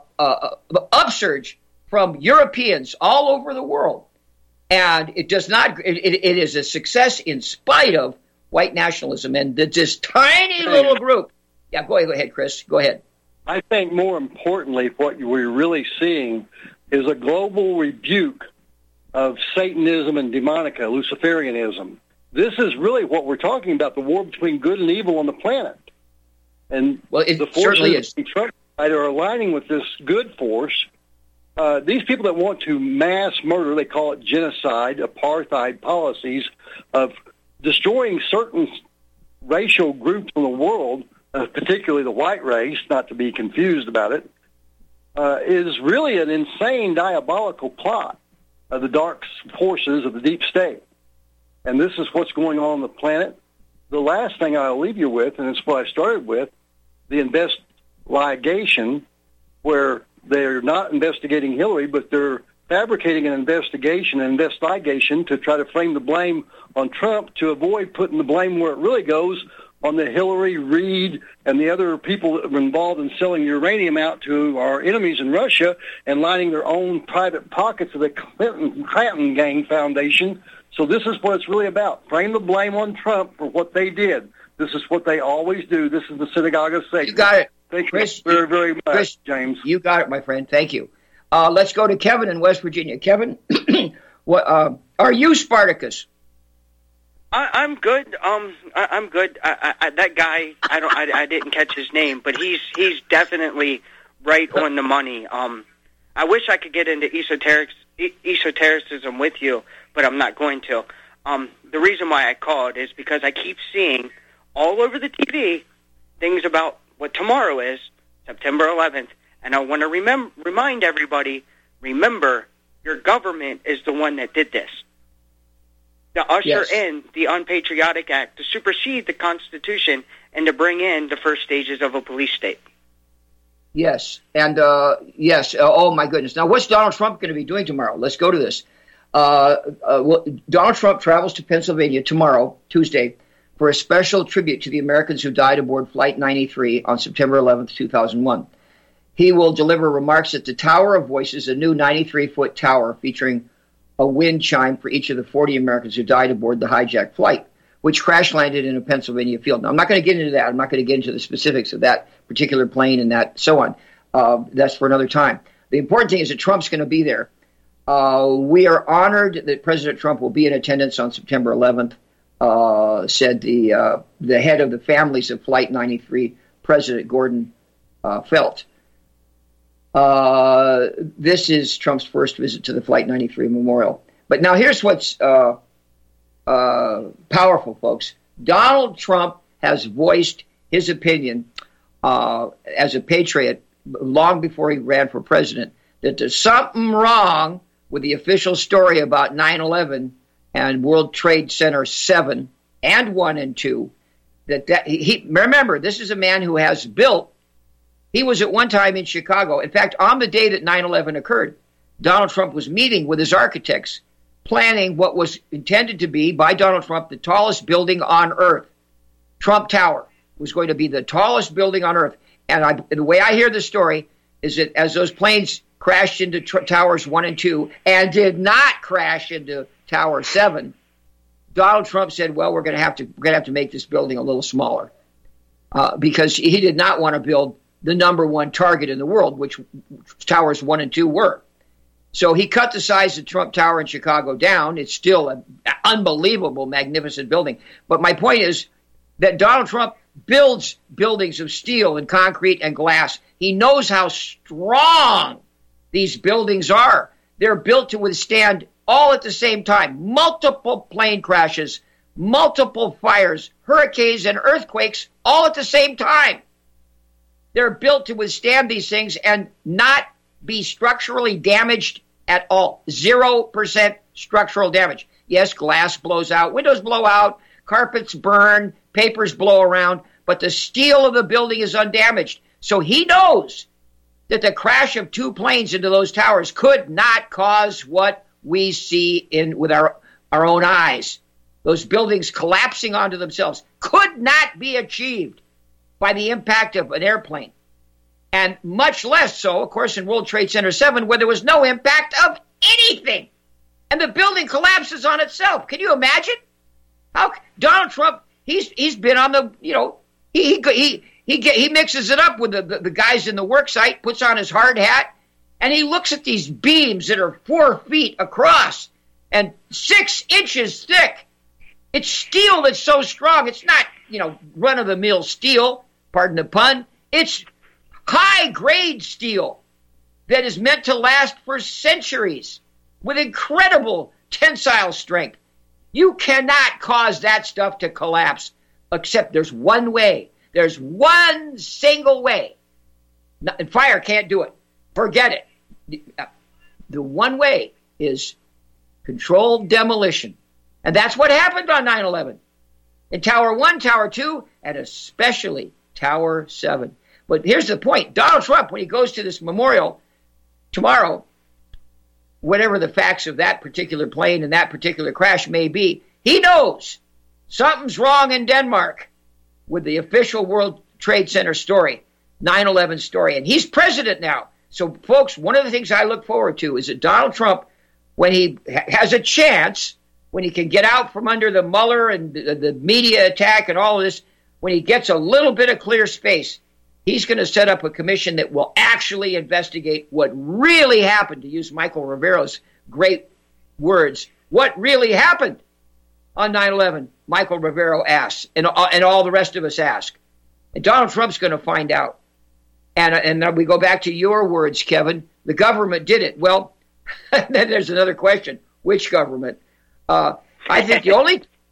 upsurge from Europeans all over the world, and it does not. It is a success in spite of white nationalism and this tiny little group. Yeah, go ahead, Chris. Go ahead. I think more importantly, what we're really seeing is a global rebuke of Satanism and demonica, Luciferianism. This is really what we're talking about, the war between good and evil on the planet. And the forces of Trump are aligning with this good force. These people that want to mass murder, they call it genocide, apartheid policies of destroying certain racial groups in the world, particularly the white race, not to be confused about it, is really an insane, diabolical plot of the dark forces of the deep state. And this is what's going on the planet. The last thing I'll leave you with, and it's what I started with, the investigation, where they're not investigating Hillary, but they're fabricating an investigation to try to frame the blame on Trump to avoid putting the blame where it really goes, on the Hillary, Reid, and the other people that were involved in selling uranium out to our enemies in Russia and lining their own private pockets of the Clinton Gang Foundation. So this is what it's really about. Frame the blame on Trump for what they did. This is what they always do. This is the synagogue of Satan. You got it. Thank Chris, you very, very much, Chris, James. You got it, my friend. Thank you. Let's go to Kevin in West Virginia. Kevin, what, are you Spartacus? I'm good. I'm good. That guy, I didn't catch his name, but he's definitely right on the money. I wish I could get into esotericism with you, but I'm not going to. The reason why I called is because I keep seeing all over the TV things about what tomorrow is, September 11th, and I want to remind everybody, remember, your government is the one that did this. To usher in the Unpatriotic Act, to supersede the Constitution, and to bring in the first stages of a police state. Yes, and oh my goodness. Now, what's Donald Trump going to be doing tomorrow? Let's go to this. Donald Trump travels to Pennsylvania tomorrow, Tuesday, for a special tribute to the Americans who died aboard Flight 93 on September 11th, 2001. He will deliver remarks at the Tower of Voices, a new 93-foot tower featuring a wind chime for each of the 40 Americans who died aboard the hijacked flight, which crash-landed in a Pennsylvania field. Now, I'm not going to get into that. I'm not going to get into the specifics of that particular plane and that so on. That's for another time. The important thing is that Trump's going to be there. We are honored that President Trump will be in attendance on September 11th, said the head of the families of Flight 93, President Gordon Felt. This is Trump's first visit to the Flight 93 memorial. But now here's what's powerful, folks. Donald Trump has voiced his opinion as a patriot long before he ran for president that there's something wrong with the official story about 9/11 and World Trade Center 7 and 1 and 2. Remember, this is a man who has built. He was at one time in Chicago. In fact, on the day that 9/11 occurred, Donald Trump was meeting with his architects, planning what was intended to be, by Donald Trump, the tallest building on Earth. Trump Tower was going to be the tallest building on Earth. And the way I hear the story is that as those planes crashed into towers 1 and 2 and did not crash into Tower 7, Donald Trump said, well, we're going to have to make this building a little smaller because he did not want to build the number one target in the world, which Towers 1 and 2 were. So he cut the size of Trump Tower in Chicago down. It's still an unbelievable, magnificent building. But my point is that Donald Trump builds buildings of steel and concrete and glass. He knows how strong these buildings are. They're built to withstand all at the same time. Multiple plane crashes, multiple fires, hurricanes, and earthquakes all at the same time. They're built to withstand these things and not be structurally damaged at all. 0% structural damage. Yes, glass blows out, windows blow out, carpets burn, papers blow around, but the steel of the building is undamaged. So he knows that the crash of 2 planes into those towers could not cause what we see with our own eyes. Those buildings collapsing onto themselves could not be achieved by the impact of an airplane. And much less so, of course, in World Trade Center 7, where there was no impact of anything. And the building collapses on itself. Can you imagine? How Donald Trump, he's been on the, he mixes it up with the guys in the work site, puts on his hard hat, and he looks at these beams that are 4 feet across and 6 inches thick. It's steel that's so strong. It's not, run-of-the-mill steel, pardon the pun. It's high-grade steel that is meant to last for centuries with incredible tensile strength. You cannot cause that stuff to collapse, except there's one way. There's one single way. And fire can't do it. Forget it. The one way is controlled demolition. And that's what happened on 9/11. In Tower 1, Tower 2, and especially Tower 7. But here's the point. Donald Trump, when he goes to this memorial tomorrow, whatever the facts of that particular plane and that particular crash may be, he knows something's wrong in Denmark with the official World Trade Center story, 9/11 story. And he's president now. So, folks, one of the things I look forward to is that Donald Trump, when he has a chance, when he can get out from under the Mueller and the media attack and all of this, when he gets a little bit of clear space, he's going to set up a commission that will actually investigate what really happened, to use Michael Rivero's great words. What really happened on 9/11, Michael Rivero asks, and all the rest of us ask. And Donald Trump's going to find out. And we go back to your words, Kevin. The government did it. Well, then there's another question. Which government? I think the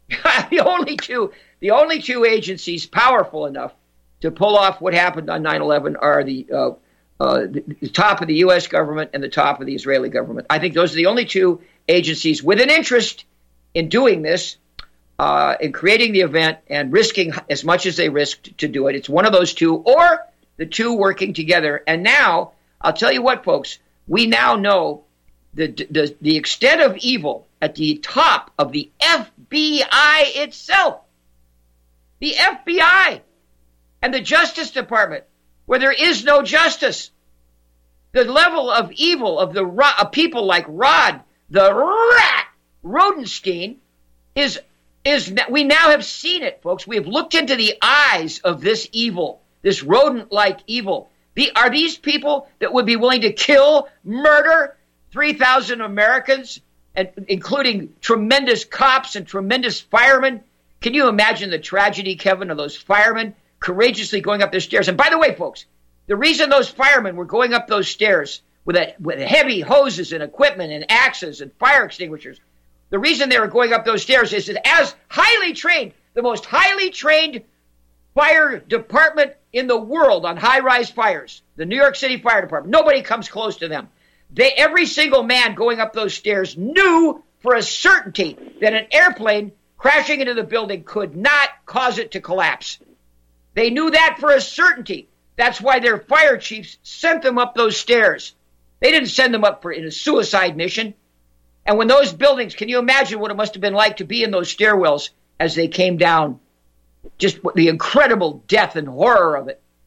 only two agencies powerful enough to pull off what happened on 9/11 are the top of the U.S. government and the top of the Israeli government. I think those are the only two agencies with an interest in doing this, in creating the event and risking as much as they risked to do it. It's one of those two, or the two working together. And now, I'll tell you what, folks, we now know the extent of evil at the top of the FBI itself. The FBI and the Justice Department, where there is no justice. The level of evil of people like Rod, the rat, Rodenstein, is we now have seen it, folks. We have looked into the eyes of this evil, this rodent-like evil. Are these people that would be willing to kill, murder 3,000 Americans, and including tremendous cops and tremendous firemen? Can you imagine the tragedy, Kevin, of those firemen courageously going up their stairs? And by the way, folks, the reason those firemen were going up those stairs with heavy hoses and equipment and axes and fire extinguishers, the reason they were going up those stairs is that as highly trained, the most highly trained fire department in the world on high-rise fires, the New York City Fire Department, nobody comes close to them. Every single man going up those stairs knew for a certainty that an airplane crashing into the building could not cause it to collapse. They knew that for a certainty. That's why their fire chiefs sent them up those stairs. They didn't send them up in a suicide mission. And when those buildings, can you imagine what it must have been like to be in those stairwells as they came down? Just the incredible death and horror of it.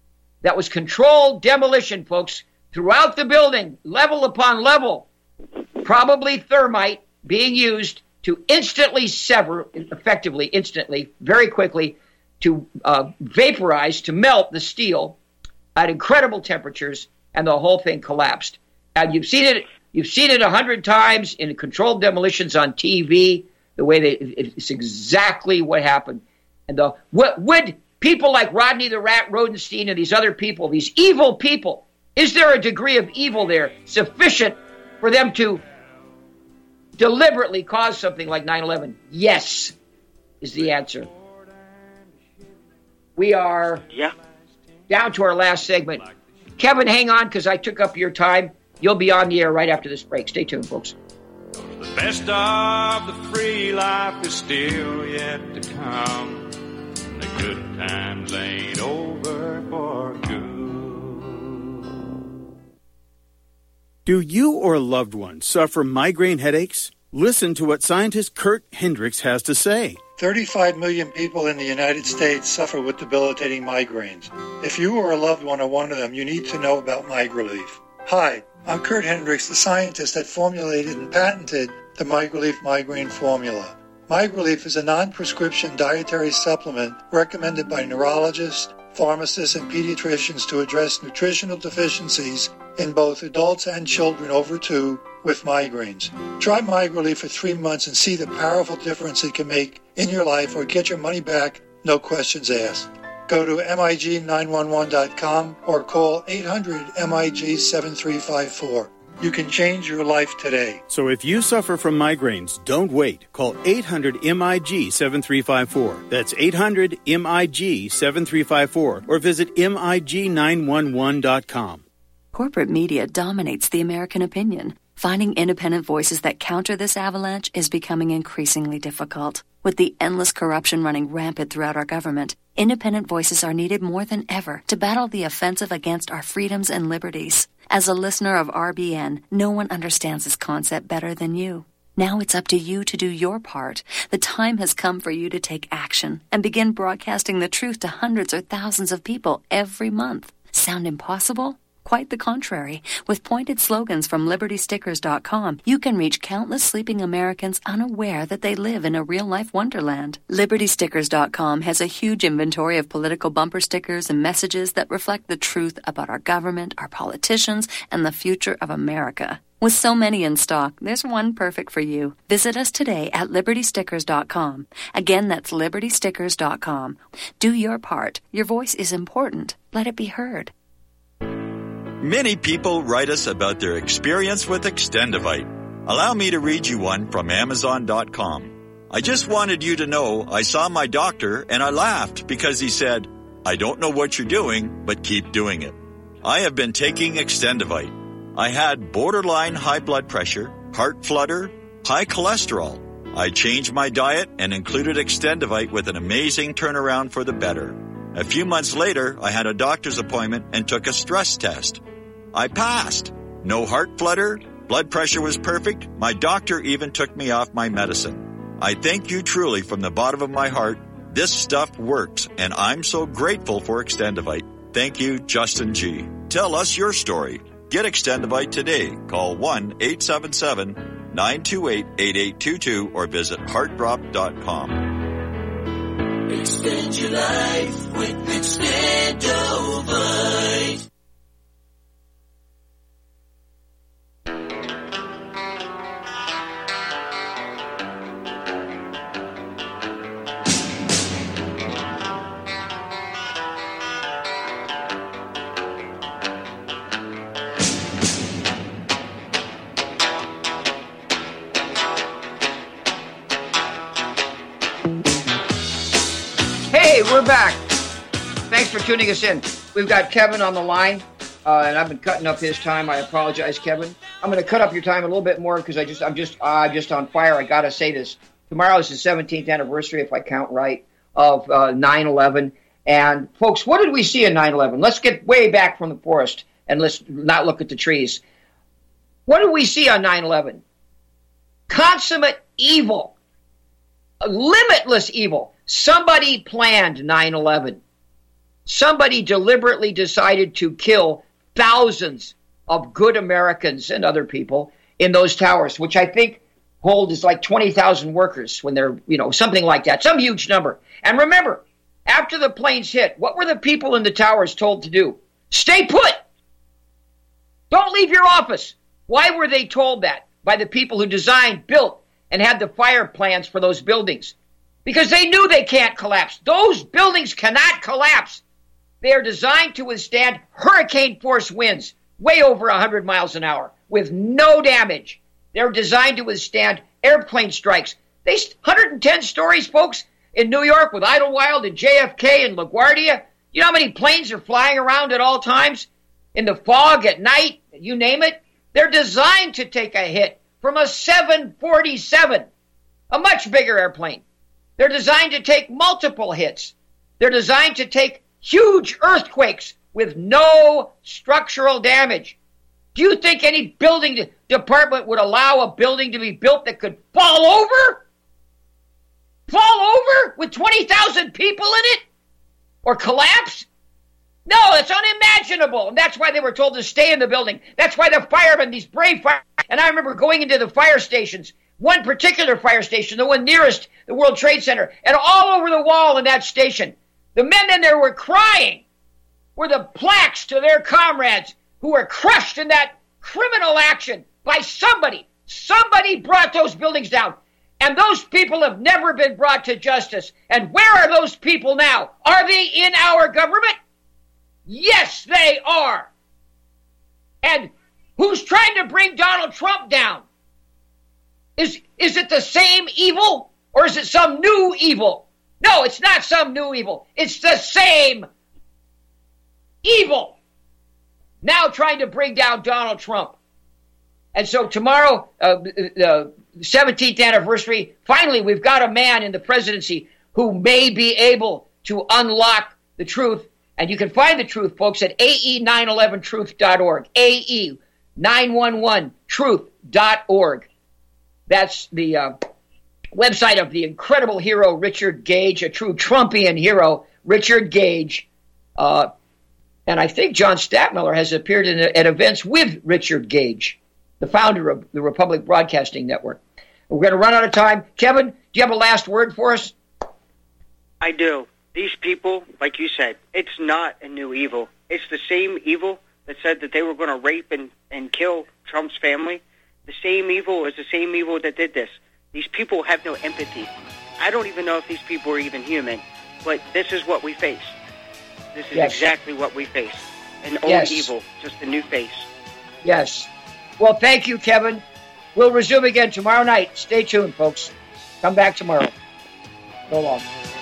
that was controlled demolition, folks, throughout the building, level upon level, probably thermite being used to instantly sever, effectively, instantly, very quickly, to vaporize, to melt the steel at incredible temperatures, and the whole thing collapsed. And you've seen it 100 times in controlled demolitions on TV. The way it's exactly what happened. And would people like Rodney the Rat Rodenstein and these other people, these evil people, is there a degree of evil there sufficient for them to deliberately cause something like 9/11? Yes, is the answer. We are down to our last segment. Kevin, hang on, because I took up your time. You'll be on the air right after this break. Stay tuned, folks. The best of the free life is still yet to come. The good times ain't over for good. Do you or a loved one suffer migraine headaches? Listen to what scientist Kurt Hendricks has to say. 35 million people in the United States suffer with debilitating migraines. If you or a loved one are one of them, you need to know about MigraLief. Hi, I'm Kurt Hendricks, the scientist that formulated and patented the MigraLief migraine formula. MigraLief is a non-prescription dietary supplement recommended by neurologists, pharmacists, and pediatricians to address nutritional deficiencies in both adults and children over 2 with migraines. Try MigraLief for 3 months and see the powerful difference it can make in your life, or get your money back, no questions asked. Go to MIG911.com or call 800-MIG-7354. You can change your life today. So if you suffer from migraines, don't wait. Call 800-MIG-7354. That's 800-MIG-7354. Or visit MIG911.com. Corporate media dominates the American opinion. Finding independent voices that counter this avalanche is becoming increasingly difficult. With the endless corruption running rampant throughout our government, independent voices are needed more than ever to battle the offensive against our freedoms and liberties. As a listener of RBN, no one understands this concept better than you. Now it's up to you to do your part. The time has come for you to take action and begin broadcasting the truth to hundreds or thousands of people every month. Sound impossible? Quite the contrary. With pointed slogans from LibertyStickers.com, you can reach countless sleeping Americans unaware that they live in a real-life wonderland. LibertyStickers.com has a huge inventory of political bumper stickers and messages that reflect the truth about our government, our politicians, and the future of America. With so many in stock, there's one perfect for you. Visit us today at LibertyStickers.com. Again, that's LibertyStickers.com. Do your part. Your voice is important. Let it be heard. Many people write us about their experience with Extendivite. Allow me to read you one from Amazon.com. I just wanted you to know I saw my doctor and I laughed because he said, "I don't know what you're doing, but keep doing it." I have been taking Extendivite. I had borderline high blood pressure, heart flutter, high cholesterol. I changed my diet and included Extendivite with an amazing turnaround for the better. A few months later, I had a doctor's appointment and took a stress test. I passed. No heart flutter. Blood pressure was perfect. My doctor even took me off my medicine. I thank you truly from the bottom of my heart. This stuff works, and I'm so grateful for Extendivite. Thank you, Justin G. Tell us your story. Get Extendivite today. Call 1-877-928-8822 or visit heartdrop.com. Extend your life with Extendovite. Hey, we're back. Thanks for tuning us in. We've got Kevin on the line, and I've been cutting up his time. I apologize, Kevin. I'm going to cut up your time a little bit more because I'm just on fire. I got to say this. Tomorrow is the 17th anniversary, if I count right, of 9/11. And folks, what did we see in 9/11? Let's get way back from the forest and let's not look at the trees. What did we see on 9/11? Consummate evil, limitless evil. Somebody planned 9/11. Somebody deliberately decided to kill thousands of good Americans and other people in those towers, which I think hold is like 20,000 workers when they're, something like that, some huge number. And remember, after the planes hit, what were the people in the towers told to do? Stay put. Don't leave your office. Why were they told that? By the people who designed, built, and had the fire plans for those buildings. Because they knew they can't collapse. Those buildings cannot collapse. They are designed to withstand hurricane force winds, way over 100 miles an hour, with no damage. They're designed to withstand airplane strikes. 110 stories, folks, in New York with Idlewild and JFK and LaGuardia. You know how many planes are flying around at all times? In the fog, at night, you name it. They're designed to take a hit from a 747, a much bigger airplane. They're designed to take multiple hits. They're designed to take huge earthquakes with no structural damage. Do you think any building department would allow a building to be built that could fall over? Fall over with 20,000 people in it? Or collapse? No, it's unimaginable. And that's why they were told to stay in the building. That's why the firemen, these brave firemen, and I remember going into the fire stations, one particular fire station, the one nearest the World Trade Center, and all over the wall in that station, the men in there were crying, were the plaques to their comrades who were crushed in that criminal action by somebody. Somebody brought those buildings down. And those people have never been brought to justice. And where are those people now? Are they in our government? Yes, they are. And who's trying to bring Donald Trump down? Is it the same evil or is it some new evil? No, it's not some new evil. It's the same evil now trying to bring down Donald Trump. And so tomorrow, the 17th anniversary, finally we've got a man in the presidency who may be able to unlock the truth. And you can find the truth, folks, at ae911truth.org, ae911truth.org. That's the website of the incredible hero, Richard Gage, a true Trumpian hero, Richard Gage. And I think John Stadtmiller has appeared at events with Richard Gage, the founder of the Republic Broadcasting Network. We're going to run out of time. Kevin, do you have a last word for us? I do. These people, like you said, it's not a new evil. It's the same evil that said that they were going to rape and kill Trump's family. The same evil is the same evil that did this. These people have no empathy. I don't even know if these people are even human, but this is what we face. This is exactly what we face. An old evil, just a new face. Yes. Well, thank you, Kevin. We'll resume again tomorrow night. Stay tuned, folks. Come back tomorrow. So long.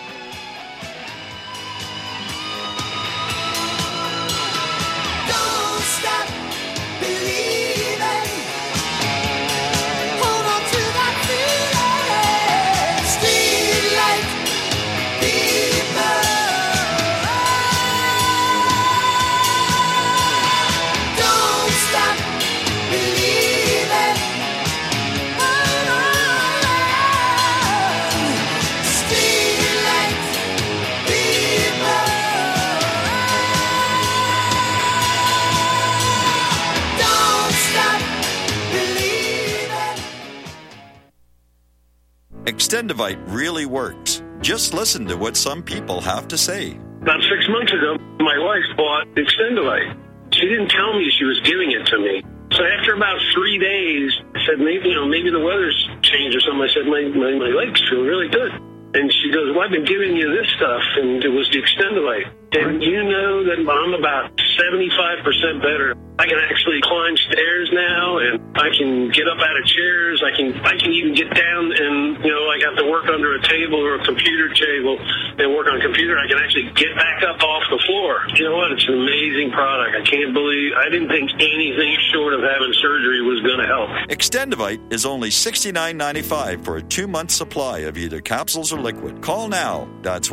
Extendivite really works. Just listen to what some people have to say. About 6 months ago, my wife bought Extendivite. She didn't tell me she was giving it to me. So after about 3 days, I said, maybe the weather's changed or something. I said, my legs feel really good. And she goes, well, I've been giving you this stuff, and it was the Extendivite. And you know that I'm about 75% better. I can actually climb stairs now, and I can get up out of chairs. I can even get down and, I have to work under a table or a computer table and work on a computer. I can actually get back up off the floor. You know what? It's an amazing product. I didn't think anything short of having surgery was going to help. Extendivite is only $69.95 for a 2-month supply of either capsules or liquid. Call now. That's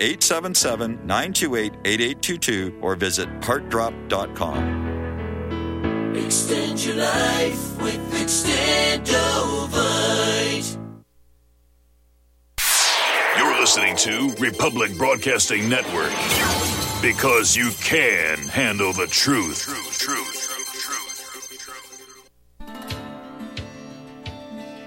1-877-928-8822 or visit heartdrop.com. Extend your life with Extendovite. You're listening to Republic Broadcasting Network. Because you can handle the truth.